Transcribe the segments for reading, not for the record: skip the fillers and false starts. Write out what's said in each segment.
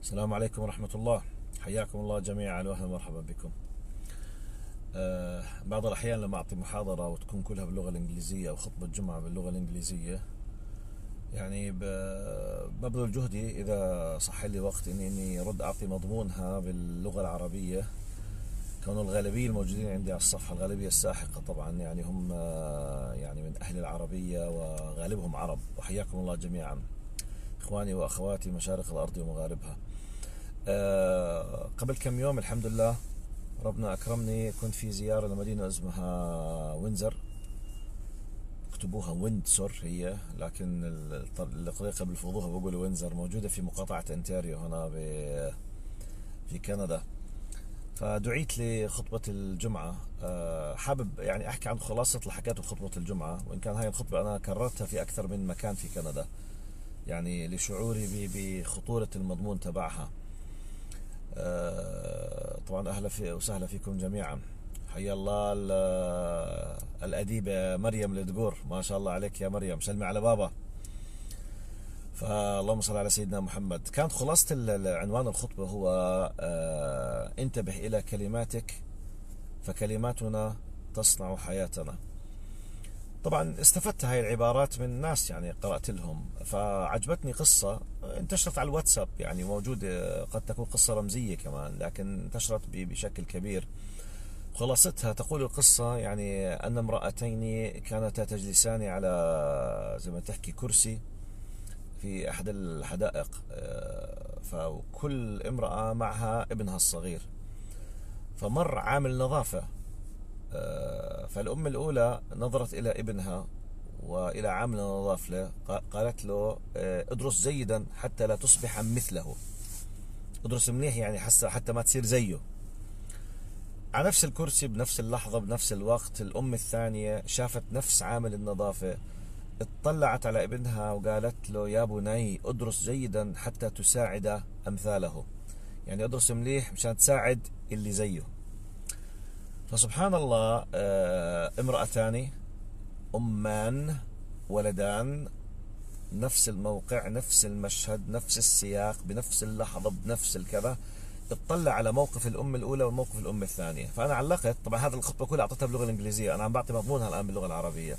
السلام عليكم ورحمة الله. حياكم الله جميعا وأهلا ومرحبا بكم. بعض الأحيان لما أعطي محاضرة وتكون كلها باللغة الإنجليزية أو خطبة جمعة باللغة الإنجليزية، يعني ببذل جهدي إذا صح لي وقت إني أرد أعطي مضمونها باللغة العربية، كون الغالبية الموجودين عندي على الصفحة الغالبية الساحقة طبعا يعني هم يعني من أهل العربية وغالبهم عرب، وحياكم الله جميعا إخواني وأخواتي مشارق الأرض ومغاربها. قبل كم يوم الحمد لله ربنا أكرمني، كنت في زيارة لمدينة اسمها وينزر، اكتبوها ويندسور هي، لكن الطريقة بالفضوها بقولوا وينزر، موجودة في مقاطعة انتاريو هنا في كندا. فدعيت لخطبة الجمعة. حابب يعني أحكي عن خلاصة اللي حكيته في خطبة الجمعة، وإن كان هاي الخطبة أنا كررتها في أكثر من مكان في كندا، يعني لشعوري بخطورة المضمون تبعها. طبعا أهلا وسهلا فيكم جميعا. حيا الله الأديبة مريم الدقور، ما شاء الله عليك يا مريم، سلمي على بابا. فاللهم صل على سيدنا محمد. كانت خلاصة عنوان الخطبة هو انتبه إلى كلماتك فكلماتنا تصنع حياتنا. طبعا استفدت هاي العبارات من ناس يعني قرأت لهم، فعجبتني قصة انتشرت على الواتساب، يعني موجودة، قد تكون قصة رمزية كمان لكن انتشرت بشكل كبير. خلاصتها تقول القصة يعني أن امرأتين كانتا تجلسان على زي ما تحكي كرسي في أحد الحدائق، فكل امرأة معها ابنها الصغير. فمر عامل نظافة، فالأم الأولى نظرت إلى ابنها وإلى عامل النظافة، قالت له ادرس جيدا حتى لا تصبح مثله، ادرس منيح يعني حتى ما تصير زيه. على نفس الكرسي بنفس اللحظة بنفس الوقت الأم الثانية شافت نفس عامل النظافة، اطلعت على ابنها وقالت له يا بني ادرس جيدا حتى تساعد أمثاله، يعني ادرس مليح مشان تساعد اللي زيه. فسبحان الله، امرأتان أمان ولدان، نفس الموقع نفس المشهد نفس السياق بنفس اللحظة بنفس الكذا، اطلع على موقف الأم الأولى وموقف الأم الثانية. فأنا علقت، طبعا هذه الخطبة كلها أعطيتها باللغة الإنجليزية، أنا عم بعطي مضمونها الآن باللغة العربية.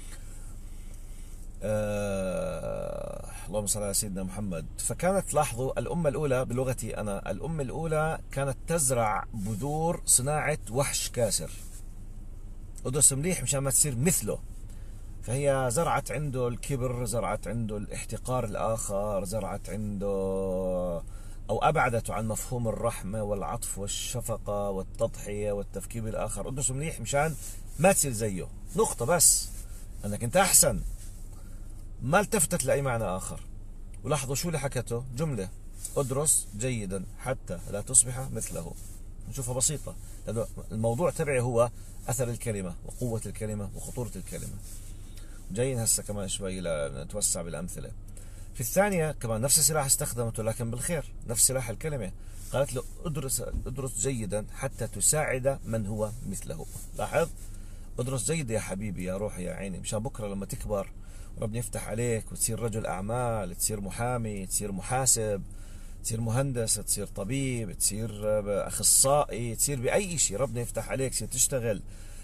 اللهم صل على سيدنا محمد. فكانت لاحظوا الأم الأولى بلغتي أنا، الأم الأولى كانت تزرع بذور صناعة وحش كاسر، ادرس مليح مشان ما تصير مثله. فهي زرعت عنده الكبر، زرعت عنده الاحتقار الآخر، زرعت عنده أو أبعدته عن مفهوم الرحمة والعطف والشفقة والتضحية والتفكير بالآخر. ادرس مليح مشان ما تصير زيه، نقطة بس، أنك أنت أحسن، ما التفتت لأي معنى آخر. ولاحظوا شو اللي حكته، جملة ادرس جيدا حتى لا تصبح مثله. نشوفها بسيطة، لأنه الموضوع تبعي هو أثر الكلمة وقوة الكلمة وخطورة الكلمة. جايين هسه كمان شوي لنتوسع بالأمثلة. في الثانية كمان نفس السلاح استخدمته لكن بالخير، نفس سلاح الكلمة، قالت له ادرس جيدا حتى تساعد من هو مثله. لاحظ، ادرس جيد يا حبيبي يا روحي يا عيني، مشان بكرة لما تكبر وربنا يفتح عليك وتصير رجل أعمال، تصير محامي، تصير محاسب، تصير مهندس، تصير طبيب، تصير أخصائي، تصير بأي شيء ربنا يفتح عليك، تصير تشتغل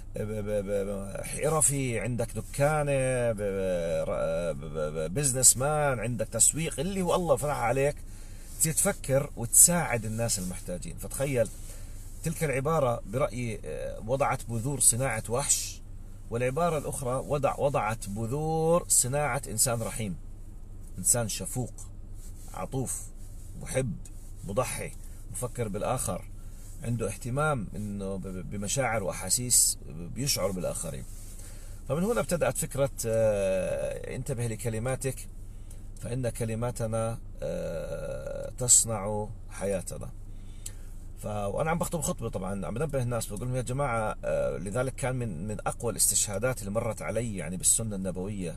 حرفي، عندك دكانة، بزنس مان، عندك تسويق، اللي هو الله فتح عليك، تصير تفكر وتساعد الناس المحتاجين. فتخيل تلك العبارة برأيي وضعت بذور صناعة وحش، والعبارة الأخرى وضعت بذور صناعة إنسان رحيم، إنسان شفوق عطوف محب مضحي مفكر بالآخر، عنده اهتمام انه بمشاعر واحاسيس، بيشعر بالاخرين. فمن هنا ابتدأت فكرة انتبه لكلماتك فإن كلماتنا تصنع حياتنا. وأنا عم بخطب خطبة طبعا عم بنبه الناس، بقول لهم يا جماعة، لذلك كان من أقوى الاستشهادات اللي مرت علي يعني بالسنة النبوية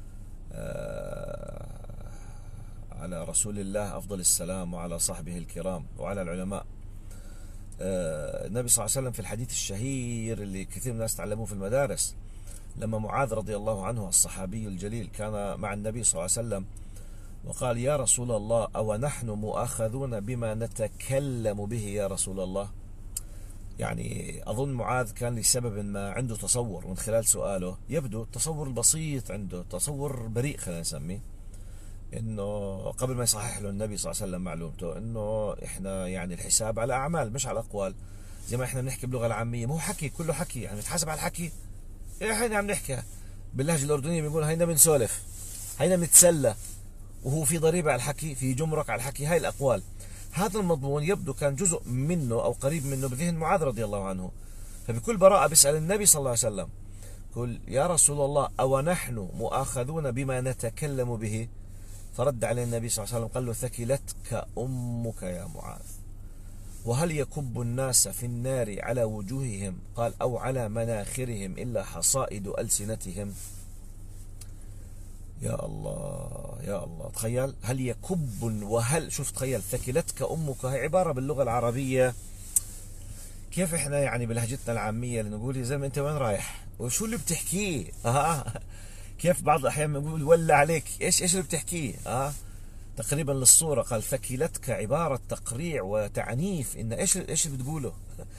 على رسول الله أفضل السلام وعلى صحبه الكرام وعلى العلماء. النبي صلى الله عليه وسلم في الحديث الشهير اللي كثير من الناس تعلموه في المدارس، لما معاذ رضي الله عنه الصحابي الجليل كان مع النبي صلى الله عليه وسلم وقال يا رسول الله أو نحن مؤاخذون بما نتكلم به يا رسول الله. يعني أظن معاذ كان لسبب ما عنده تصور من خلال سؤاله، يبدو التصور البسيط عنده، تصور بريء خلينا نسميه، انه قبل ما يصحح له النبي صلى الله عليه وسلم معلومته انه احنا يعني الحساب على اعمال مش على اقوال، زي ما احنا بنحكي باللغه العاميه، ما هو حكي كله حكي، يعني نتحاسب على الحكي. احنا عم نحكي باللهجه الاردنيه بنقول هينا بنسولف، هينا بنتسلى، وهو في ضريبه على الحكي، في جمرك على الحكي، هاي الاقوال. هذا المضمون يبدو كان جزء منه او قريب منه بذهن معاذ رضي الله عنه، فبكل براءه بيسال النبي صلى الله عليه وسلم، قل يا رسول الله أو نحن مؤاخذون بما نتكلم به؟ فرد عليه النبي صلى الله عليه وسلم قال له ثكلتك أمك يا معاذ. وهل يكب الناس في النار على وجوههم قال أو على مناخرهم إلا حصائد ألسنتهم؟ يا الله يا الله، تخيل هل يكب، وهل شوف تخيل ثكلتك أمك، هي عبارة باللغة العربية كيف احنا يعني بلهجتنا العامية اللي نقول يا زلمة انت وين رايح وشو اللي بتحكيه كيف بعض الاحيان بنقول ولا عليك ايش اللي بتحكيه تقريبا للصورة. قال ثكلتك عبارة تقريع وتعنيف، ان ايش اللي بتقوله.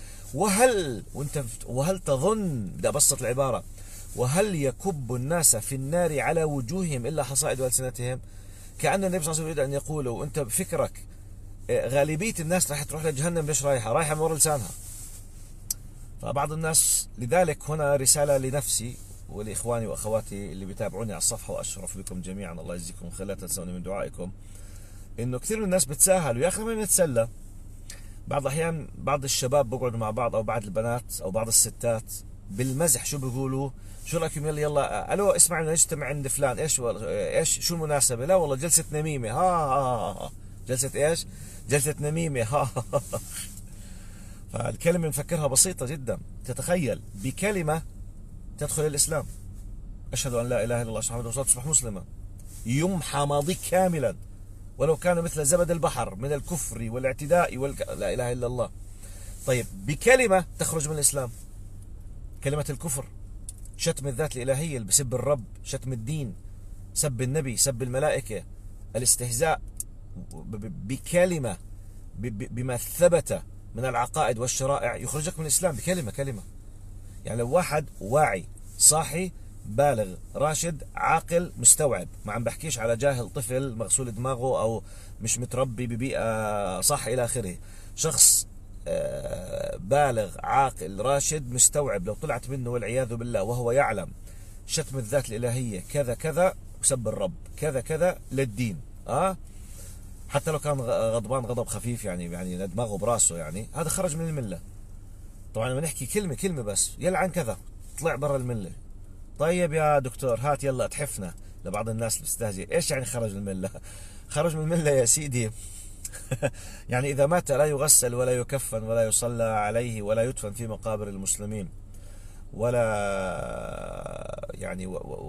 وهل تظن، بدي ابسط العبارة، وهل يكب الناس في النار على وجوههم الا حصائد ألسنتهم؟ كأن النبي صلى الله عليه وسلم يريد ان يقول وانت بفكرك غالبية الناس راح تروح لجهنم، ليش رايحة من ورا لسانها. فبعض الناس، لذلك هنا رسالة لنفسي ولإخواني وأخواتي اللي بيتابعوني على الصفحة، وأشرف بكم جميعا الله يجزيكم خير، لا تنسوني من دعائكم. إنه كثير من الناس بتساهلوا، يا أخي ما نتسلى. بعض الأحيان بعض الشباب بقعدوا مع بعض أو بعض البنات أو بعض الستات بالمزح شو بيقولوا، شو رأيكم يلا ألو اسمع بدنا نجتمع عند فلان، إيش شو المناسبة؟ لا والله جلسة نميمة، جلسة إيش؟ جلسة نميمة فالكلمة نفكرها بسيطة جدا، تتخيل بكلمة تدخل الإسلام، أشهد أن لا إله إلا الله أشهد أن محمدا تصبح مسلما، يمحى ماضيك كاملا ولو كان مثل زبد البحر من الكفر والاعتداء لا إله إلا الله. طيب بكلمة تخرج من الإسلام، كلمة الكفر، شتم الذات الإلهية اللي بسب الرب، شتم الدين، سب النبي، سب الملائكة، الاستهزاء، بكلمة بما ثبت من العقائد والشرائع يخرجك من الإسلام كلمة. يعني لو واحد واعي صاحي بالغ راشد عاقل مستوعب، ما عم بحكيش على جاهل طفل مغسول دماغه أو مش متربي ببيئة صح إلى آخره، شخص بالغ عاقل راشد مستوعب، لو طلعت منه والعياذ بالله وهو يعلم شتم الذات الإلهية كذا كذا وسب الرب كذا كذا للدين، حتى لو كان غضبان غضب خفيف يعني دماغه براسه، يعني هذا خرج من الملة. طبعا لما نحكي كلمة بس يلعن كذا طلع برا الملة. طيب يا دكتور هات يلا اتحفنا، لبعض الناس بتستهزئ، ايش يعني خرج من الملة؟ خرج من الملة يا سيدي يعني إذا مات لا يغسل ولا يكفن ولا يصلى عليه ولا يدفن في مقابر المسلمين، ولا يعني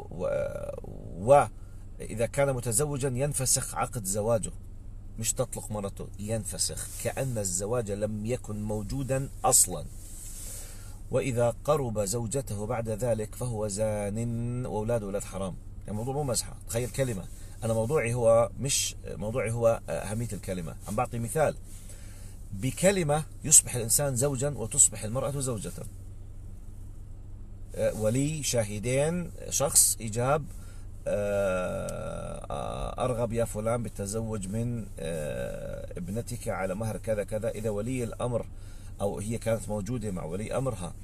وإذا كان متزوجا ينفسخ عقد زواجه، مش تطلق مرته، ينفسخ كأن الزواج لم يكن موجودا أصلا. وإذا قرب زوجته بعد ذلك فهو زان وأولاده أولاد حرام. يعني موضوع مو مزحة، تخيل كلمة. أنا موضوعي هو مش موضوعي هو أهمية الكلمة، عم بعطي مثال. بكلمة يصبح الإنسان زوجا وتصبح المرأة زوجة. ولي شاهدين شخص إجاب أرغب يا فلان بالتزوج من ابنتك على مهر كذا كذا، إذا ولي الأمر أو هي كانت موجودة مع ولي أمرها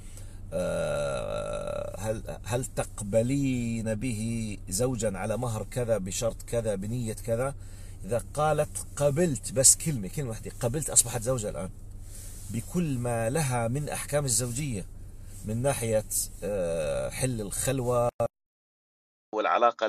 هل تقبلين به زوجا على مهر كذا بشرط كذا بنية كذا؟ إذا قالت قبلت، بس كلمة واحدة قبلت، أصبحت زوجة الآن بكل ما لها من أحكام الزوجية من ناحية حل الخلوة والعلاقة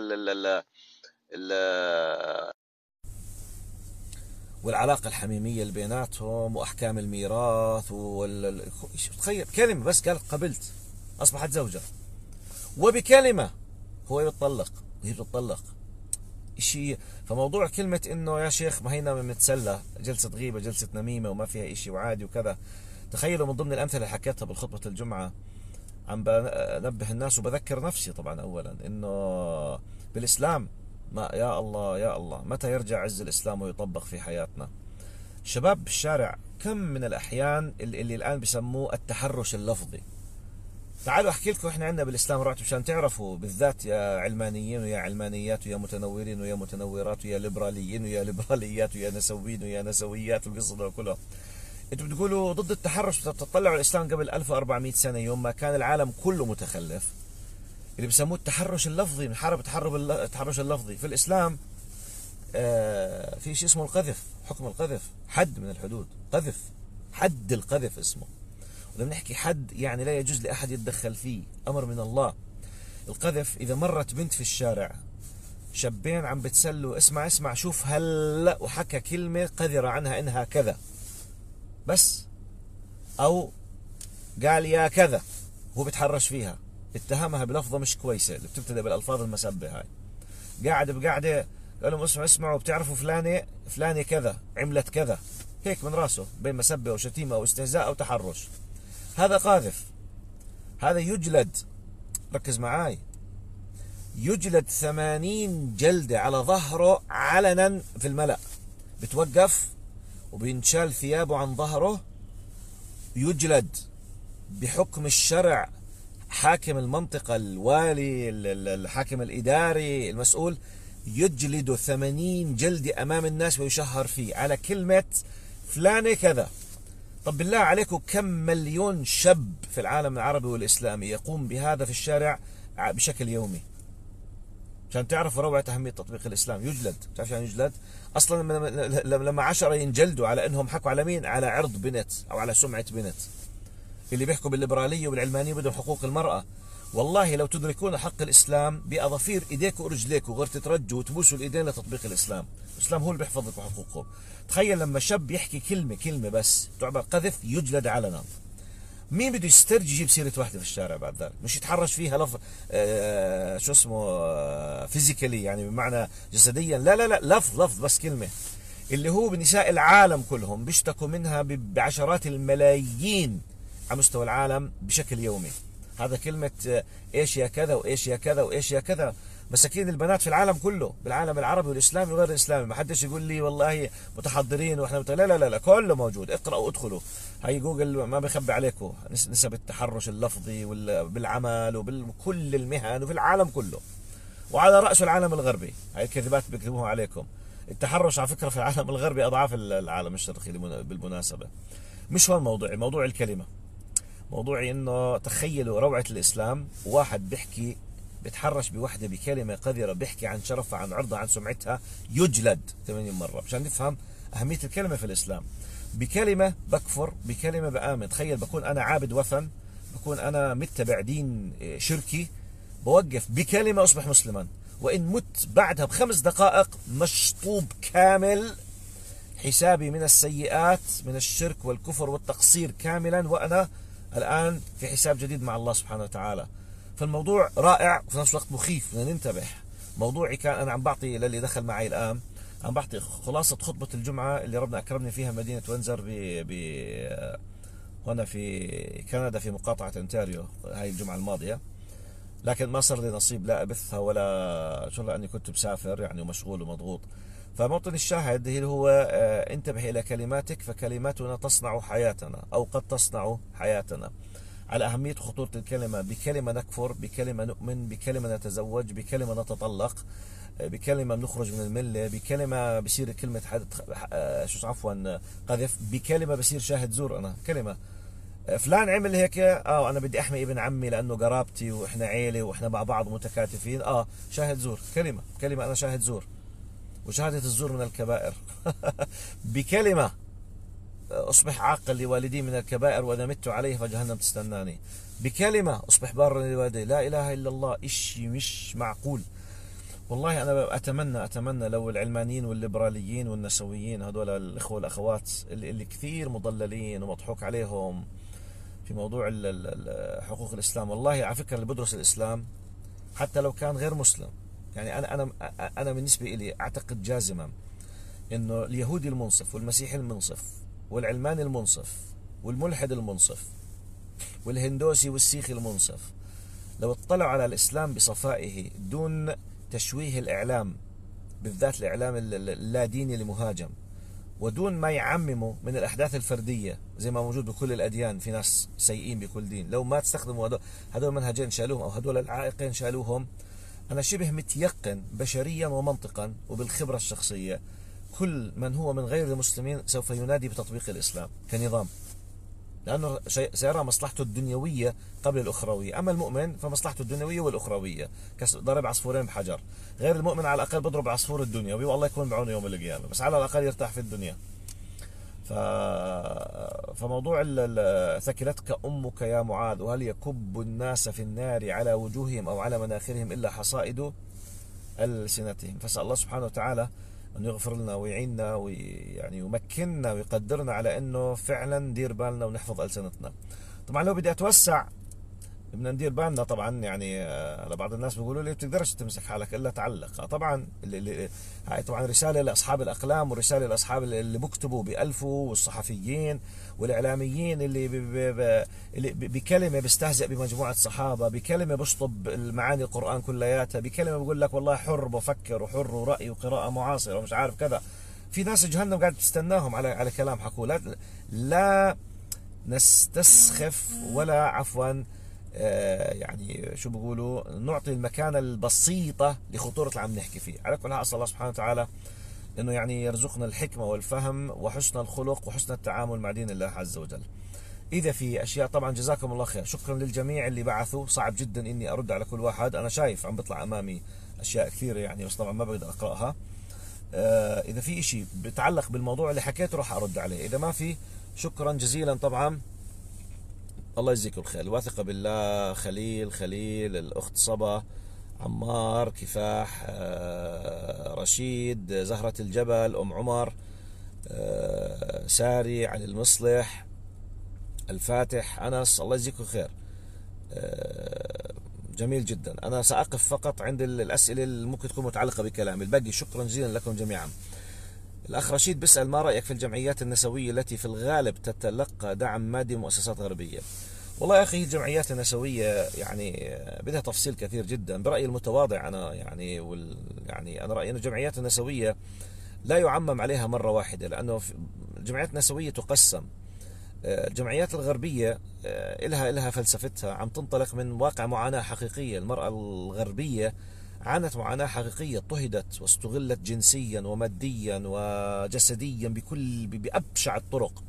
والعلاقة الحميمية اللي بيناتهم وأحكام الميراث تخيل كلمة بس قالت قبلت أصبحت زوجة، وبكلمة هو يتطلق وهي بتطلق شيء. فموضوع كلمة إنه يا شيخ ما هينا متسلى، جلسة غيبة جلسة نميمة وما فيها إشي وعادي وكذا. تخيلوا من ضمن الأمثلة اللي حكيتها بالخطبة الجمعة، عم بنبه الناس وبذكر نفسي طبعا أولا إنه بالإسلام ما يا الله يا الله، متى يرجع عز الإسلام ويطبق في حياتنا؟ شباب بالشارع كم من الأحيان اللي الآن بسموه التحرش اللفظي. تعالوا أحكي لكم، إحنا عندنا بالإسلام رعت مشان تعرفوا، بالذات يا علمانيين ويا علمانيات ويا متنورين ويا متنورات ويا ليبراليين ويا ليبراليات ويا نسويين ويا نسويات والقصة كلها. انتوا بتقولوا ضد التحرش، بتطلعوا الإسلام قبل 1400 سنة يوم ما كان العالم كله متخلف، اللي بسموه التحرش اللفظي، من حرب التحرش اللفظي في الإسلام. في شيء اسمه القذف، حكم القذف، حد من الحدود، قذف، حد القذف اسمه. ولما نحكي حد يعني لا يجوز لأحد يتدخل فيه، أمر من الله. القذف إذا مرت بنت في الشارع، شابين عم بتسلوا، اسمع شوف هلا، وحكى كلمة قذرة عنها إنها كذا بس، أو قال يا كذا، هو بتحرش فيها، اتهمها بلفظة مش كويسة اللي بتبتدأ بالألفاظ المسبة هاي، قاعد بقعدة قال لهم اسمعوا بتعرفوا فلانة كذا عملت كذا، هيك من راسه، بين مسبة أو شتيمة أو استهزاء أو تحرش، هذا قاذف، هذا يجلد، ركز معاي، يجلد 80 جلدة على ظهره علنا في الملأ، بتوقف وبينشال ثيابه عن ظهره، يجلد بحكم الشرع، حاكم المنطقة، الوالي، الحاكم الإداري المسؤول، يجلد 80 جلدة أمام الناس ويشهر فيه على كلمة فلانة كذا. طب بالله عليكم كم مليون شاب في العالم العربي والإسلامي يقوم بهذا في الشارع بشكل يومي؟ عشان تعرفوا روعة أهمية تطبيق الإسلام. يجلد، تعرف يعني يجلد؟ أصلا لما 10 ينجلدوا على أنهم حكوا على مين؟ على عرض بنت أو على سمعة بنت. اللي بيحكوا بالليبرالية وبالعلمانية بدهم حقوق المرأة، والله لو تدركون حق الإسلام بأظافير إيديكم ورجليكم غير تترجوا وتبوسوا الإيدين لتطبيق الإسلام. الإسلام هو اللي بيحفظ لكم حقوقكم. تخيل لما شاب يحكي كلمة بس تعتبر قذف، يجلد علنا. مين بده يسترجي يجيب سيرة واحدة في الشارع بعد ذلك؟ مش يتحرش فيها لفظ شو اسمه فيزيكالي، يعني بمعنى جسديا، لا لفظ بس كلمة، اللي هو بنساء العالم كلهم بيشتكوا منها بعشرات الملايين على مستوى العالم بشكل يومي. هذا كلمة ايش يا كذا وايش يا كذا وايش يا كذا. مساكين البنات في العالم كله، بالعالم العربي والاسلامي وغير الاسلامي، ما حدش يقول لي والله متحضرين واحنا لا كله موجود، اقرأوا وادخلوا. هاي جوجل ما بخبي عليكم نسب التحرش اللفظي بالعمل وبكل المهن وفي العالم كله، وعلى رأسه العالم الغربي. هاي الكذبات بيكذبوها عليكم. التحرش على فكرة في العالم الغربي أضعاف العالم الشرقي بالمناسبة. مش هو الموضوع، موضوع الكلمة، موضوعي انه تخيلوا روعة الاسلام، واحد بيحكي بتحرش بوحدة بكلمة قذرة، بيحكي عن شرفها، عن عرضها، عن سمعتها، يجلد 80 مرة. مشان نفهم أهمية الكلمة في الإسلام. بكلمة بكفر، بكلمة بآمن. تخيل بكون أنا عابد وثن، بكون أنا متبع دين شركي، بوقف بكلمة أصبح مسلما، وإن مت بعدها ب5 دقائق مشطوب كامل، حسابي من السيئات من الشرك والكفر والتقصير كاملا، وأنا الآن في حساب جديد مع الله سبحانه وتعالى. فالموضوع رائع وفي نفس الوقت مخيف، بدنا ننتبه. موضوعي كان أنا عم بعطي للي دخل معي الآن، عم بعطي خلاصة خطبة الجمعة اللي ربنا أكرمني فيها مدينة وينزر هنا في كندا في مقاطعة أونتاريو هاي الجمعة الماضية، لكن ما صار لي نصيب لا أبثها ولا شو، لأني كنت مسافر يعني ومشغول ومضغوط. فموطن الشاهد هو انتبه إلى كلماتك، فكلماتنا تصنع حياتنا أو قد تصنع حياتنا. على أهمية خطورة الكلمة. بكلمة نكفر، بكلمة نؤمن، بكلمة نتزوج، بكلمة نتطلق، بكلمة بنخرج من الملة، بكلمة بصير كلمة قذف، بكلمة بصير شاهد زور. أنا كلمة فلان عمل هيك، أنا بدي أحمي ابن عمي لأنه قرابتي وإحنا عيلة وإحنا مع بعض متكاتفين، شاهد زور. كلمة أنا شاهد زور، وشهادة الزور من الكبائر. بكلمة أصبح عاقل لوالدي من الكبائر، وإذا مت عليه فجهنم تستناني. بكلمة أصبح بارا لوالدي. لا إله إلا الله. إشي مش معقول. والله أنا أتمنى لو العلمانيين والليبراليين والنسويين هذول الإخوة والأخوات اللي كثير مضللين ومضحوك عليهم في موضوع حقوق الإسلام، والله على فكرة اللي بدرس الإسلام حتى لو كان غير مسلم، يعني أنا بالنسبة لي أعتقد جازما إنه اليهودي المنصف والمسيحي المنصف والعلماني المنصف والملحد المنصف والهندوسي والسيخي المنصف لو اطلعوا على الإسلام بصفائه دون تشويه الإعلام بالذات الإعلام اللاديني اللي مهاجم، ودون ما يعمموا من الأحداث الفردية زي ما موجود بكل الأديان. في ناس سيئين بكل دين، لو ما تستخدموا هدول المنهجين شالوهم، أو هدول العائقين شالوهم، أنا شبه متيقن بشريا ومنطقا وبالخبرة الشخصية كل من هو من غير المسلمين سوف ينادي بتطبيق الإسلام كنظام، لأنه سيرى مصلحته الدنيوية قبل الأخروية. أما المؤمن فمصلحته الدنيوية والأخروية، ضرب عصفورين بحجر. غير المؤمن على الأقل بضرب عصفور الدنيوي والله يكون بعونه يوم القيامة، بس على الأقل يرتاح في الدنيا. فموضوع ثكلتك أمك يا معاذ، وهل يكب الناس في النار على وجوههم أو على مناخرهم إلا حصائد ألسنتهم. فسأل الله سبحانه وتعالى أن يغفر لنا ويعيننا ويعني يمكننا ويقدرنا على أنه فعلا ندير بالنا ونحفظ ألسنتنا. طبعا لو بدي أتوسع بدنا ندير بالنا طبعا، يعني لبعض الناس بيقولوا لي بتقدرش تمسك حالك الا تعلق. طبعا هاي طبعا رساله لاصحاب الاقلام، ورساله لاصحاب اللي بيكتبوا بألفوا، والصحفيين والاعلاميين اللي بكلمه بيستهزئ بمجموعه صحابه، بكلمه بيشطب المعاني القران كلياتها، بكلمه بيقول لك والله حر بفكر وحر ورأي وقراءه معاصره ومش عارف كذا. في ناس جهنم قاعد تستناهم على كلام حكوا. لا نستسخف ولا عفوا يعني شو بيقولوا نعطي المكانة البسيطة لخطورة اللي عم نحكي فيه. على كل حال أسأل الله سبحانه وتعالى إنه يعني يرزقنا الحكمة والفهم وحسن الخلق وحسن التعامل مع دين الله عز وجل. إذا في أشياء طبعا جزاكم الله خير، شكرا للجميع اللي بعثوا. صعب جدا إني أرد على كل واحد، أنا شايف عم بيطلع أمامي أشياء كثيرة يعني، بس طبعا ما بقدر أقرأها. إذا في إشي بيتعلق بالموضوع اللي حكيته راح أرد عليه، إذا ما في شكرا جزيلا طبعا. الله يجزيكم الخير. واثقة بالله، خليل، الأخت صبا، عمار، كفاح، رشيد، زهرة الجبل، أم عمر، ساري، علي المصلح، الفاتح، أنس، الله يجزيكم خير. جميل جدا. أنا سأقف فقط عند الأسئلة اللي ممكن تكون متعلقة بكلامي، الباقي شكرا جزيلا لكم جميعا. الأخ رشيد بيسأل ما رأيك في الجمعيات النسوية التي في الغالب تتلقى دعم مادي من مؤسسات غربية؟ والله يا أخي الجمعيات النسوية يعني بدها تفصيل كثير جدا. برأيي المتواضع أنا يعني أنا رأيي أن الجمعيات النسوية لا يعمم عليها مرة واحدة، لأنه الجمعيات النسوية تقسم. الجمعيات الغربية إلها فلسفتها، عم تنطلق من واقع معاناة حقيقية. المرأة الغربية عانت معاناة حقيقية، اضطهدت واستغلت جنسيا وماديا وجسديا بأبشع الطرق.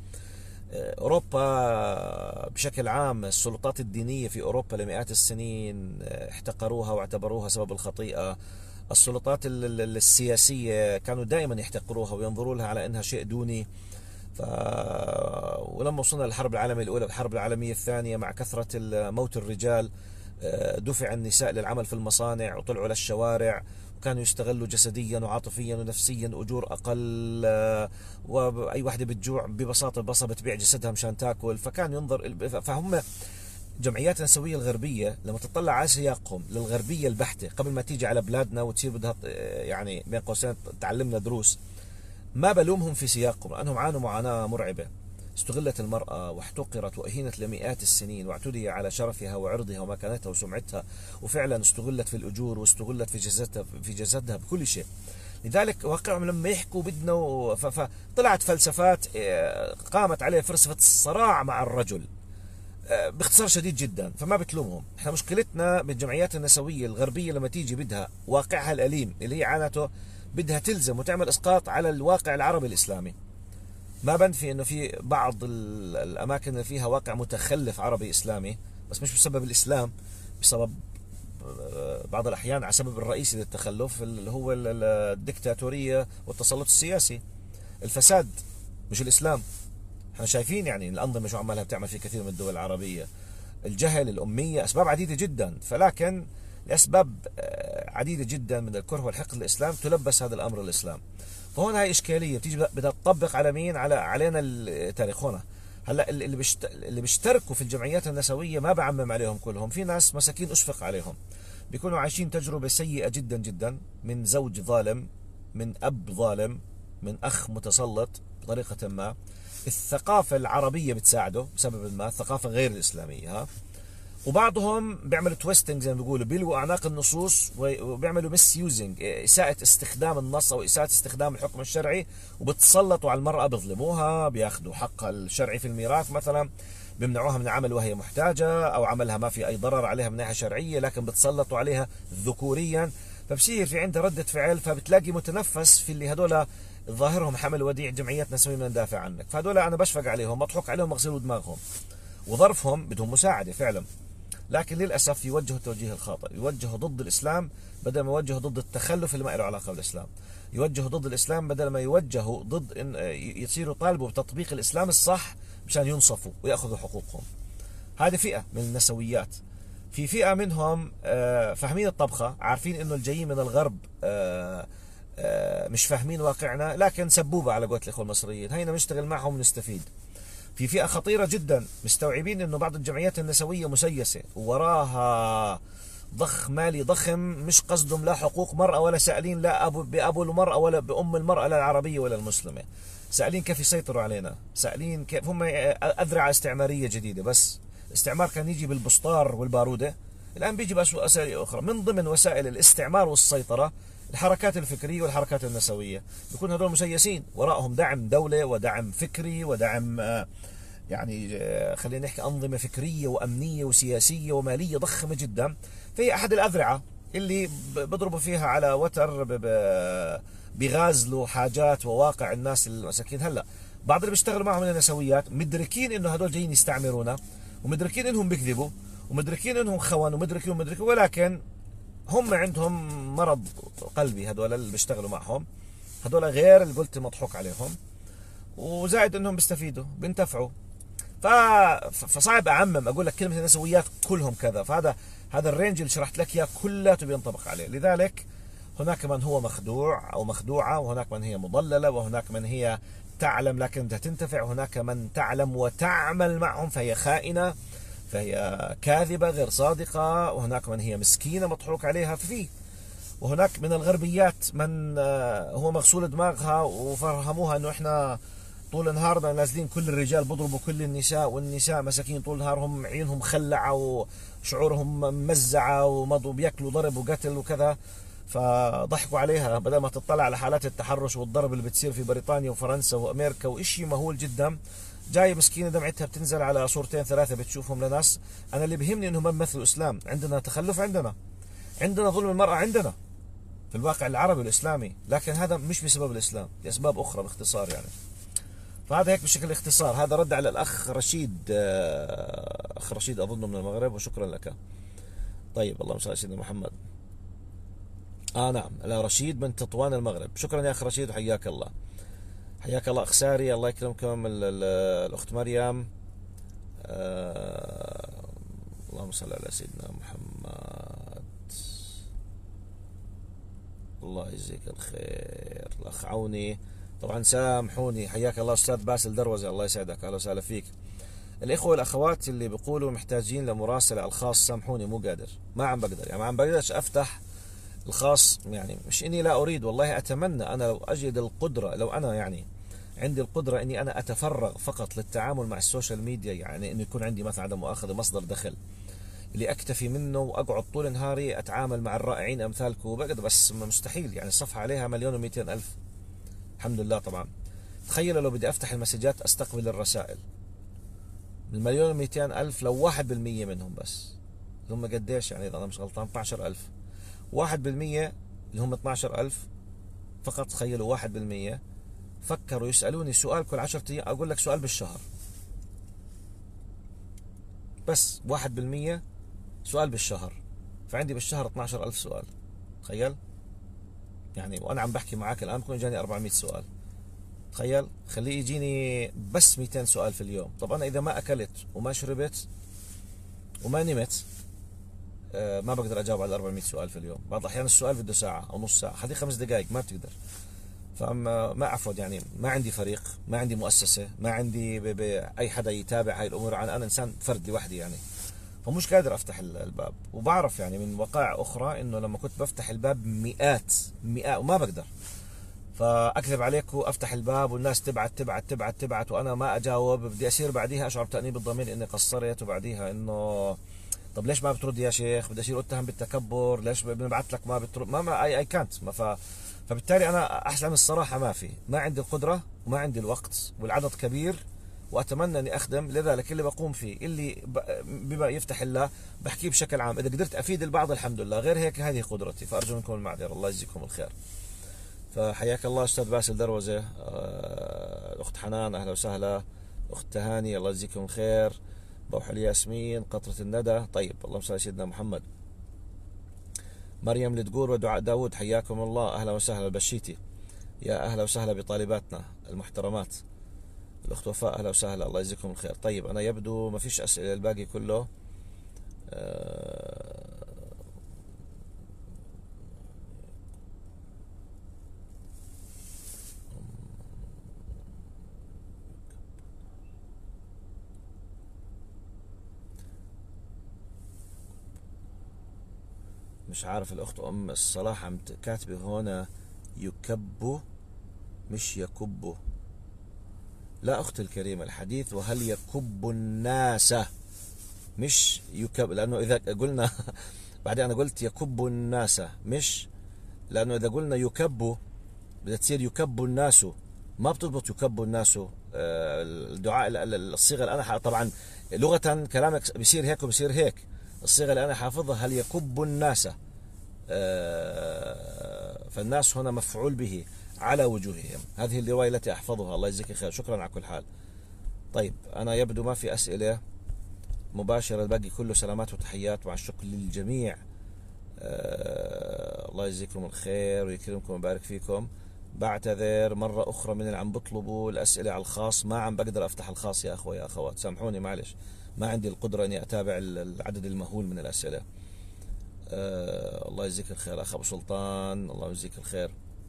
أوروبا بشكل عام، السلطات الدينية في أوروبا لمئات السنين احتقروها واعتبروها سبب الخطيئة. السلطات السياسية كانوا دائما يحتقروها وينظروا لها على أنها شيء دوني. ولما وصلنا للحرب العالمية الأولى والحرب العالمية الثانية، مع كثرة موت الرجال دفع النساء للعمل في المصانع وطلعوا للشوارع، وكانوا يستغلوا جسديا وعاطفيا ونفسيا، أجور أقل، وأي واحدة بتجوع ببساطة بتبيع جسدها مشان تاكل. فكان ينظر فهم جمعيات النسوية الغربية لما تطلع على سياقهم للغربية البحتة قبل ما تيجي على بلادنا وتصير بدها يعني بين قوسين تعلمنا دروس، ما بلومهم في سياقهم، لأنهم عانوا معاناة مرعبة. استغلت المرأة واحتقرت وأهينت لمئات السنين، واعتدي على شرفها وعرضها ومكانتها وسمعتها، وفعلا استغلت في الأجور واستغلت في جسدها بكل شيء. لذلك واقعهم لما يحكوا بدنا فطلعت فلسفات قامت عليها فلسفة الصراع مع الرجل باختصار شديد جدا. فما بتلومهم. احنا مشكلتنا بالجمعيات النسوية الغربية لما تيجي بدها واقعها الأليم اللي هي عانته بدها تلزم وتعمل إسقاط على الواقع العربي الإسلامي. ما بنفي انه في بعض الاماكن اللي فيها واقع متخلف عربي اسلامي، بس مش بسبب الاسلام، بسبب بعض الاحيان على سبب الرئيسي للتخلف اللي هو الدكتاتورية والتسلط السياسي. الفساد مش الاسلام. احنا شايفين يعني الانظمة شو عمالها بتعمل في كثير من الدول العربية. الجهل، الامية، اسباب عديدة جدا. فلكن لاسباب عديدة جدا من الكره والحقد للاسلام تلبس هذا الامر الاسلام. فهون هاي إشكالية بتيجي بدها تطبق على مين؟ علينا التاريخ. هنا هلا اللي بيشتركوا في الجمعيات النسوية ما بعمم عليهم كلهم، في ناس مساكين أشفق عليهم، بيكونوا عايشين تجربة سيئة جدا جدا من زوج ظالم، من أب ظالم، من أخ متسلط بطريقة ما. الثقافة العربية بتساعده بسبب ما، الثقافة غير الإسلامية وبعضهم بيعملوا تويستنج زي ما بيقولوا، بيلغوا اعناق النصوص وبيعملوا مس يوزنج، اساءة استخدام النص او اساءة استخدام الحكم الشرعي، وبتسلطوا على المرأة، بيظلموها، بياخذوا حقها الشرعي في الميراث مثلا، بيمنعوها من العمل وهي محتاجة، او عملها ما في اي ضرر عليها من ناحية شرعية، لكن بتسلطوا عليها ذكوريا، فبصير في عندها ردة فعل، فبتلاقي متنفس في اللي هدول ظاهرهم حمل وديع جمعيات نسوية من ندافع عنك، فهدول انا بشفق عليهم، مضحوك عليهم، مغسلوا دماغهم، وظرفهم بدهم مساعدة فعلا، لكن للأسف يوجهوا التوجيه الخاطئ، يوجهوا ضد الإسلام بدل ما يوجهوا ضد التخلف اللي ما له علاقة بالإسلام، يوجهوا ضد الإسلام بدل ما يوجهوا ضد إن يصيروا طالبوا بتطبيق الإسلام الصح مشان ينصفوا ويأخذوا حقوقهم. هذه فئة من النسويات. في فئة منهم فاهمين الطبخة، عارفين إنه الجايين من الغرب مش فاهمين واقعنا، لكن سبوبة على قولة الإخوة المصريين، هينا نشتغل معهم ونستفيد. في فئة خطيرة جدا مستوعبين انه بعض الجمعيات النسوية مسيسة ووراها ضخ مالي ضخم، مش قصدهم لا حقوق مرأة ولا سائلين لا بأبو المرأة ولا بأم المرأة، لا العربية ولا المسلمة، سائلين كيف يسيطروا علينا، سائلين كيف هم أذرع استعمارية جديدة. بس الاستعمار كان يجي بالبسطار والبارودة، الآن بيجي بوسائل أخرى. من ضمن وسائل الاستعمار والسيطرة الحركات الفكرية والحركات النسوية، بيكون هذول مسيسين وراءهم دعم دولة ودعم فكري ودعم يعني خلينا نحكي أنظمة فكرية وأمنية وسياسية ومالية ضخمة جدا، فهي أحد الأذرعة اللي بضربوا فيها على وتر، بغازلوا حاجات وواقع الناس المساكين. هلا بعض اللي بيشتغلوا معهم من النسويات مدركين انه هدول جايين يستعمرونا، ومدركين انهم بيكذبوا، ومدركين انهم خونوا، ومدركين ولكن هم عندهم مرض قلبي، هدول اللي بيشتغلوا معهم، هدول غير اللي قلت مضحوك عليهم، وزائد انهم بيستفيدوا بينتفعوا. فصعب اعمم اقول لك كلمه النسويات كلهم كذا، هذا الرينج اللي شرحت لك اياه كلياته بينطبق عليه. لذلك هناك من هو مخدوع او مخدوعه، وهناك من هي مضلله، وهناك من هي تعلم لكن بدها تنتفع، وهناك من تعلم وتعمل معهم فهي خائنه، فهي كاذبة غير صادقة، وهناك من هي مسكينة مضحوك عليها، وهناك من الغربيات من هو مغسول دماغها وفهموها انه احنا طول نهارنا نازلين كل الرجال بضربوا كل النساء، والنساء مساكين طول نهارهم عيونهم خلعة وشعورهم ممزعة ومضوا بياكلوا ضرب وقتل وكذا، فضحكوا عليها بدل ما تطلع على حالات التحرش والضرب اللي بتصير في بريطانيا وفرنسا وامريكا، وإشي مهول جدا. جاي مسكينة دمعتها بتنزل على صورتين ثلاثة بتشوفهم لناس. أنا اللي بيهمني إنهم ما بيمثلوا الإسلام، عندنا تخلف، عندنا ظلم المرأة، عندنا في الواقع العربي الإسلامي، لكن هذا مش بسبب الإسلام، لأسباب أخرى باختصار يعني. فهذا هيك بشكل اختصار. هذا رد على الأخ رشيد، أخ رشيد أظنه من المغرب، وشكرا لك. طيب اللهم صل على سيدنا محمد. نعم، لا رشيد من تطوان المغرب. شكرا يا أخ رشيد وحياك الله. حياك الله أخ ساري، الله يكرمكم. الأخت مريم، اللهم صل على سيدنا محمد. الله يجزيك الخير. الأخ عوني، طبعا سامحوني، حياك الله. أستاذ باسل دروزة، الله يسعدك، أهلا وسهلا فيك. الإخوة والأخوات اللي بيقولوا محتاجين لمراسلة الخاص، سامحوني مو قادر، ما عم بقدر، يعني ما عم بقدرش أفتح الخاص، يعني مش إني لا أريد، والله أتمنى أنا لو أجد القدرة، لو أنا يعني عندي القدرة إني أنا أتفرغ فقط للتعامل مع السوشيال ميديا، يعني إنه يكون عندي مثلا عدم مؤاخذة مصدر دخل اللي أكتفي منه وأقعد طول نهاري أتعامل مع الرائعين أمثالكم، بقدر، بس مستحيل. يعني الصفحة عليها 1,200,000 الحمد لله. طبعا تخيلوا لو بدي أفتح المسجات أستقبل الرسائل من 1,200,000، لو 1% منهم بس اللي هم قديش، يعني إذا أنا مش غلطان 12,000، 1% اللي هم 12,000 فقط. تخيلوا 1% فكروا يسألوني سؤال كل 10 أيام، أقول لك سؤال بالشهر، بس 1% سؤال بالشهر، فعندي بالشهر 12,000 سؤال. تخيل يعني، وأنا عم بحكي معاك الآن بكون جاني 400 سؤال. تخيل، خليه يجيني بس 200 سؤال في اليوم. طب أنا إذا ما أكلت وما شربت وما نمت ما بقدر أجاوب على 400 سؤال في اليوم. بعض الأحيان السؤال بده ساعة أو نص ساعة، هذه 5 دقائق ما بتقدر. فما عفوا يعني، ما عندي فريق، ما عندي مؤسسة، ما عندي أي حدا يتابع هاي الأمور، أنا إنسان فرد لوحدي يعني، فمش قادر أفتح الباب. وبعرف يعني من وقائع أخرى إنه لما كنت بفتح الباب مئات وما بقدر، فأكذب عليكم أفتح الباب والناس تبعت وأنا ما أجاوب، بدي أصير بعديها أشعر بتأنيب الضمير إني قصرت، وبعديها إنه طب ليش ما بترد يا شيخ؟ بدي أصير أتهم بالتكبر، ليش بنبعث لك ما بترد؟ ما أي كانت ما فبالتالي أنا أحسن من الصراحة ما في، ما عندي القدرة وما عندي الوقت والعدد كبير، وأتمنى أني أخدم. لذلك اللي بقوم فيه اللي بما يفتح الله بحكيه بشكل عام، إذا قدرت أفيد البعض الحمد لله، غير هيك هذه قدرتي، فأرجو منكم المعذرة. الله يجزيكم الخير. فحياك الله أستاذ باسل دروزة، الأخت حنان أهلا وسهلا، أخت تهاني الله يجزيكم الخير، بوحل ياسمين، قطرة الندى. طيب اللهم صل على سيدنا محمد. مريم لتقول ودعاء داود حياكم الله أهلا وسهلا. البشيتي يا أهلا وسهلا بطالباتنا المحترمات. الأخت وفاء أهلا وسهلا الله يجزيكم الخير. طيب أنا يبدو ما فيش أسئلة، الباقي كله مش عارف. الأخت أم الصلاح عم كاتبة هنا يكب مش يكب. لا أختي الكريمة، الحديث وهل يكب الناس مش يكب، لأنه إذا قلنا بعدين أنا قلت يكب الناس، مش لأنه إذا قلنا يكب بدها تصير يكب الناس، ما بتضبط يكب الناس. الدعاء الصيغة اللي أنا طبعا لغة كلامك بيصير هيك وبيصير هيك، الصيغة اللي أنا حافظها هل يكب الناس، فالناس هنا مفعول به على وجوههم. هذه الرواية التي أحفظها. الله يجزيك خير، شكرا على كل حال. طيب أنا يبدو ما في أسئلة مباشرة، الباقي كله سلامات وتحيات مع الشكر للجميع. الله يجزيكم الخير ويكرمكم ويبارك فيكم. بعتذر مرة أخرى من اللي عم بطلبوا الأسئلة على الخاص، ما عم بقدر أفتح الخاص يا أخوة يا أخوات، سامحوني معلش، ما عندي القدرة أني أتابع العدد المهول من الأسئلة. الله يجزيك الخير أخ أبو سلطان، الله يجزيك الخير.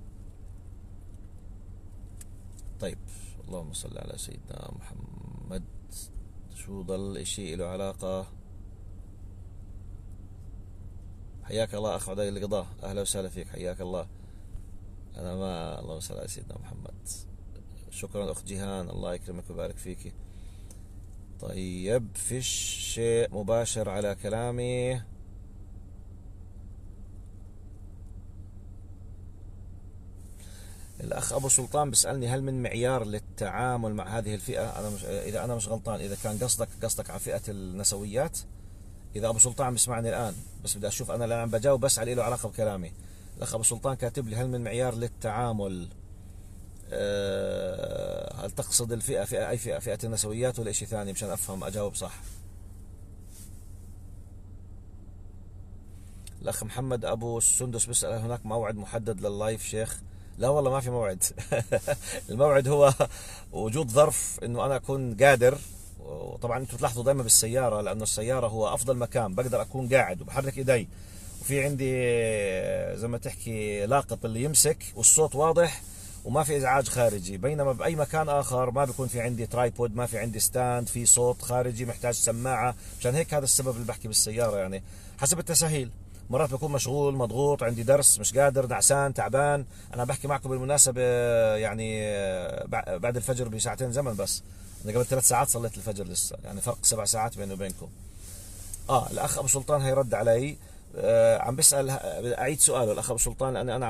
طيب اللهم صل على سيدنا محمد. شو ضل إشي له علاقة؟ حياك الله أخ عدي القضاء أهلا وسهلا فيك، حياك الله. أنا ما اللهم صل على سيدنا محمد. شكرا أخت جيهان الله يكرمك ويبارك فيك. طيب فيش شيء مباشر على كلامي. الأخ أبو سلطان بيسألني هل من معيار للتعامل مع هذه الفئة؟ أنا مش إذا أنا مش غلطان، إذا كان قصدك على فئة النسويات، إذا أبو سلطان بيسمعني الآن، بس بدي أشوف أنا الآن عم بجاوب بس على له علاقة بكلامي. الأخ أبو سلطان كاتب لي هل من معيار للتعامل، هل تقصد الفئة أي فئة النسويات ولا شيء ثاني مشان أفهم أجاوب صح؟ الأخ محمد أبو السندس بيسأل هل هناك موعد محدد لللايف شيخ؟ لا والله ما في موعد. الموعد هو وجود ظرف انه انا اكون قادر. وطبعا انتم تلاحظوا دائما بالسياره، لانه السياره هو افضل مكان بقدر اكون قاعد وبحرك ايدي، وفي عندي زي ما تحكي لاقط اللي يمسك والصوت واضح وما في ازعاج خارجي. بينما باي مكان اخر ما بيكون في عندي ترايبود، ما في عندي ستاند، في صوت خارجي محتاج سماعه. مشان هيك هذا السبب اللي بحكي بالسياره، يعني حسب التسهيل. مرات بكون مشغول مضغوط، عندي درس مش قادر، نعسان تعبان. انا بحكي معكم بالمناسبة يعني بعد الفجر بساعتين زمن، بس انا قبل 3 ساعات صليت الفجر لسه، يعني فرق 7 ساعات بيني وبينكم. الاخ ابو سلطان هيرد علي. عم بسأل، اعيد سؤاله الاخ ابو سلطان، لان انا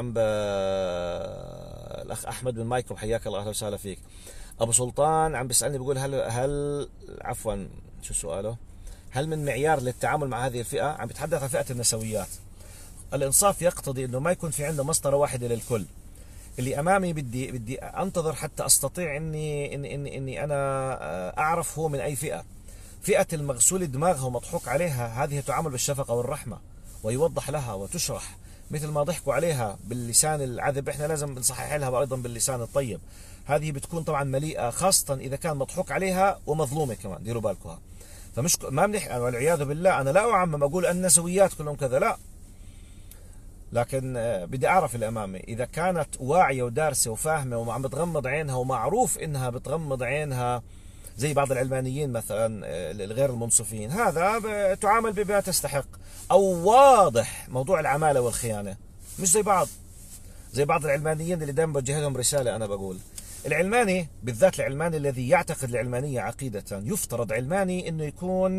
الاخ احمد من مايكرو حياك الله اهلا وسهلا فيك. ابو سلطان عم بيسألني بيقول هل عفوا شو سؤاله؟ هل من معيار للتعامل مع هذه الفئة؟ عم بتحدث عن فئة النسويات. الإنصاف يقتضي أنه ما يكون في عنده مسطرة واحدة للكل. اللي أمامي بدي أنتظر حتى أستطيع إني أنا أعرف هو من أي فئة. فئة المغسول دماغها ومضحوك عليها هذه تعامل بالشفقة والرحمة، ويوضح لها وتشرح مثل ما ضحكوا عليها باللسان العذب، إحنا لازم نصحح لها أيضا باللسان الطيب. هذه بتكون طبعا مليئة، خاصة إذا كان مضحوك عليها ومظلومة كمان، ديروا بالكم. فمش ما منح والعياذ بالله، انا لا اعمم اقول النسويات كلهم كذا، لا، لكن بدي اعرف اللي امامي اذا كانت واعيه ودارسه وفاهمه وما عم بتغمض عينها ومعروف انها بتغمض عينها زي بعض العلمانيين مثلا الغير المنصفين، هذا تعامل بما تستحق. او واضح موضوع العماله والخيانه، مش زي بعض العلمانيين اللي دائما بوجه لهم رساله. انا بقول العلماني بالذات، العلماني الذي يعتقد العلمانيه عقيده، يفترض علماني انه يكون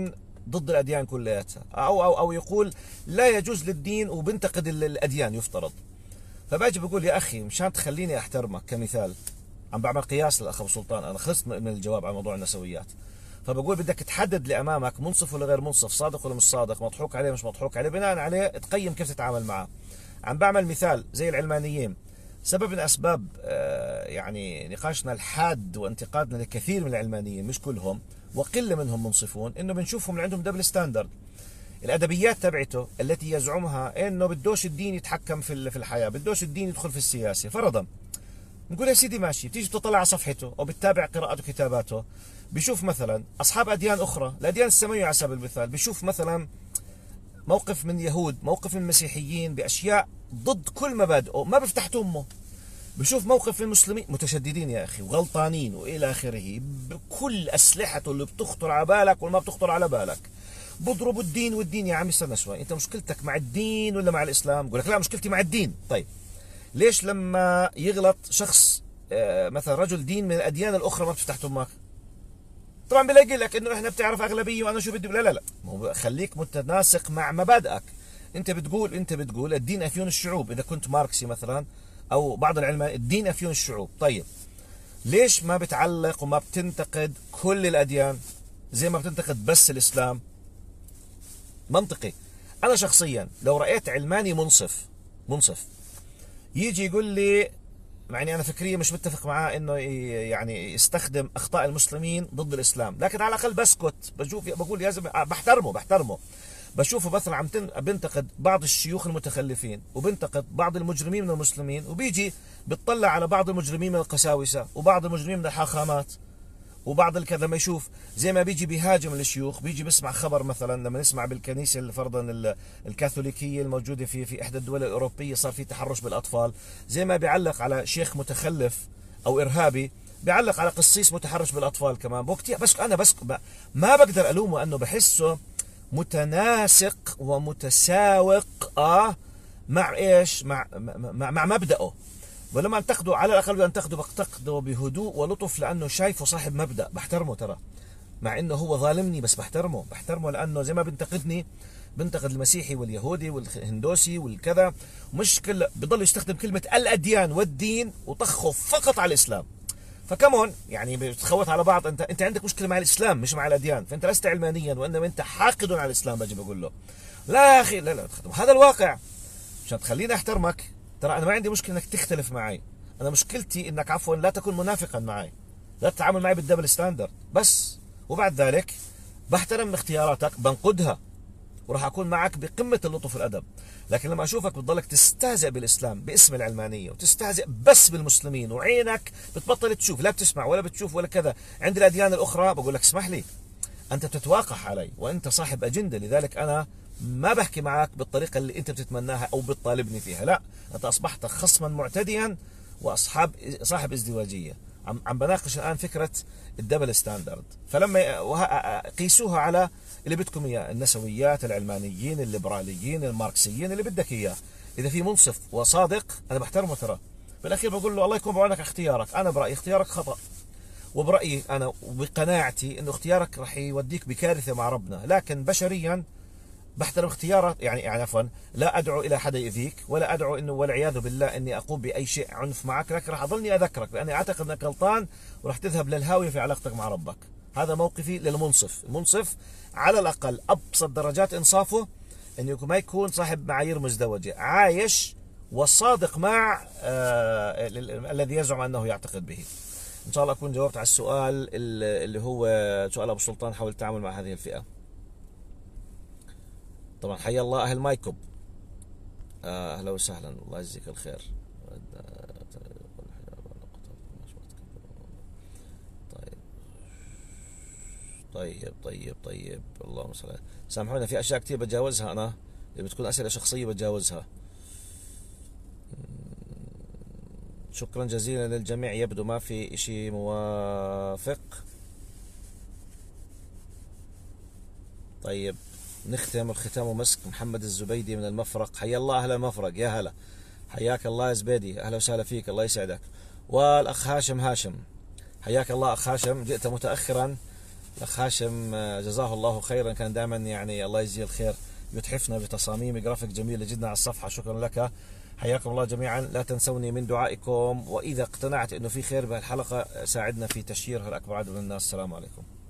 ضد الأديان كلياتها، أو يقول لا يجوز للدين وبنتقد الأديان يفترض. فباجي بقول يا أخي مشان تخليني أحترمك كمثال، عم بعمل قياس للأخ أبو سلطان، أنا خلصت من الجواب على موضوع النسويات، فبقول بدك تحدد اللي أمامك منصف ولا غير منصف، صادق ولا مش صادق، مضحوك عليه مش مضحوك عليه، بناء عليه تقيم كيف تتعامل معه. عم بعمل مثال زي العلمانيين، سبب من أسباب يعني نقاشنا الحاد وانتقادنا لكثير من العلمانيين مش كلهم وقلة منهم منصفون، إنه بنشوفهم اللي عندهم دبل ستاندرد. الأدبيات تبعته التي يزعمها إنه بدوش الدين يتحكم في الحياة، بدوش الدين يدخل في السياسة، فرضا نقول يا سيدي ماشي، بتيجي تطلع على صفحته أو بتتابع قراءته كتاباته، بيشوف مثلا أصحاب أديان أخرى، الأديان السماوية على سبيل المثال، بيشوف مثلا موقف من يهود، موقف من المسيحيين بأشياء ضد كل مبادئه ما بيفتح أمه، بشوف موقف المسلمين متشددين يا أخي وغلطانين وإلى آخره، بكل أسلحته اللي بتخطر على بالك وما بتخطر على بالك، بضربوا الدين والدين. يا عمي استنى شوي، أنت مشكلتك مع الدين ولا مع الإسلام؟ بقول لك لا مشكلتي مع الدين. طيب ليش لما يغلط شخص مثلا رجل دين من الأديان الأخرى ما بتفتح أمك؟ طبعا بلاقي لك إنه إحنا بتعرف أغلبية وأنا شو بدي. لا لا لا، خليك متناسق مع مبادئك. أنت بتقول الدين أفيون الشعوب، إذا كنت ماركسي مثلا أو بعض العلماء الدين أفيون الشعوب. طيب ليش ما بتعلق وما بتنتقد كل الأديان زي ما بتنتقد بس الإسلام؟ منطقي. أنا شخصيا لو رأيت علماني منصف يجي يقول لي، مع اني انا فكريا مش متفق معاه انه يعني يستخدم اخطاء المسلمين ضد الاسلام، لكن على الاقل بسكت، بشوف بقول يا زلمه بحترمه. بشوفه مثلا بنتقد بعض الشيوخ المتخلفين وبنتقد بعض المجرمين من المسلمين، وبيجي بتطلع على بعض المجرمين من القساوسه وبعض المجرمين من الحاخامات وبعض الكذا، ما يشوف زي ما بيجي بيهاجم الشيوخ، بيجي بيسمع خبر مثلا لما نسمع بالكنيسة فرضا الكاثوليكية الموجودة في إحدى الدول الأوروبية صار في تحرش بالأطفال، زي ما بيعلق على شيخ متخلف أو إرهابي بيعلق على قسيس متحرش بالأطفال كمان. بس أنا ما بقدر ألومه، أنه بحسه متناسق ومتساوق مع إيش مع مبدأه. ولما انتقده على الاقل بنتقده بهدوء ولطف، لانه شايفه صاحب مبدأ، بحترمه ترى، مع انه هو ظالمني بس بحترمه لانه زي ما بنتقدني بنتقد المسيحي واليهودي والهندوسي والكذا، مش بضل يستخدم كلمة الأديان والدين وطخه فقط على الإسلام. فكمون يعني بتخوت على بعض، انت عندك مشكلة مع الإسلام مش مع الأديان، فانت لست علمانيا وانما انت حاقد على الإسلام. باجي بقول له لا يا اخي، لا هذا الواقع عشان تخليني احترمك. ترى أنا ما عندي مشكلة إنك تختلف معي، أنا مشكلتي إنك عفوا لا تكون منافقا معي، لا تتعامل معي بالدبل ستاندرد بس. وبعد ذلك بحترم اختياراتك، بنقدها، وراح أكون معك بقمة اللطف والأدب. لكن لما أشوفك بتضلك تستهزئ بالإسلام باسم العلمانية وتستهزئ بس بالمسلمين، وعينك بتبطل تشوف، لا بتسمع ولا بتشوف ولا كذا عند الأديان الأخرى، بقول لك اسمح لي، أنت بتتواقح علي وأنت صاحب أجندة، لذلك أنا ما بحكي معك بالطريقة اللي أنت بتتمناها أو بتطالبني فيها. لا، أنت أصبحت خصما معتديا صاحب ازدواجية. عم بناقش الآن فكرة الدبل ستاندرد. فلما قيسوها على اللي بدكم إياه، النسويات، العلمانيين، الليبراليين، الماركسيين، اللي بدك إياه، إذا في منصف وصادق أنا بحترمه ترى. بالأخير بقول له الله يكون بعونك على اختيارك، أنا برأيي اختيارك خطأ، وبرأيي أنا وبقناعتي أنه اختيارك رح يوديك بكارثة مع ربنا، لكن بشريا بحترم اختيارات. يعني عفوا، لا أدعو إلى حدا يؤذيك، ولا أدعو إنه والعياذ بالله إني أقوم بأي شيء عنف معك، لكن راح أظلني أذكرك لأني أعتقد أنك غلطان وراح تذهب للهاوية في علاقتك مع ربك. هذا موقفي للمنصف. المنصف على الأقل أبسط درجات إنصافه أنه ما يكون صاحب معايير مزدوجة، عايش وصادق مع الذي يزعم أنه يعتقد به. إن شاء الله أكون جاوبت على السؤال اللي هو سؤال أبو سلطان حول التعامل مع هذه الفئة. طبعا حيا الله أهل مايكوب، أهلا وسهلا، الله يجزيك الخير. طيب اللهم صل على. سامحونا في أشياء كثير بتجاوزها أنا، اللي بتكون أسئلة شخصية بتجاوزها. شكرا جزيلا للجميع، يبدو ما في إشي موافق. طيب نختم الختام ومسك. محمد الزبيدي من المفرق، حيا الله أهل المفرق، يا هلا، حياك الله يا زبيدي، أهلا وسهلا فيك، الله يسعدك. والأخ هاشم، حياك الله أخ هاشم، جئت متأخرا الأخ هاشم جزاه الله خيرا، كان دائما يعني الله يجزيه الخير يتحفنا بتصاميم جرافيك جميلة جدا على الصفحة، شكرا لك. حياكم الله جميعا، لا تنسوني من دعائكم، وإذا اقتنعت أنه في خير بهالحلقة ساعدنا في تشييرها لأكبر عدد من الناس. السلام عليكم.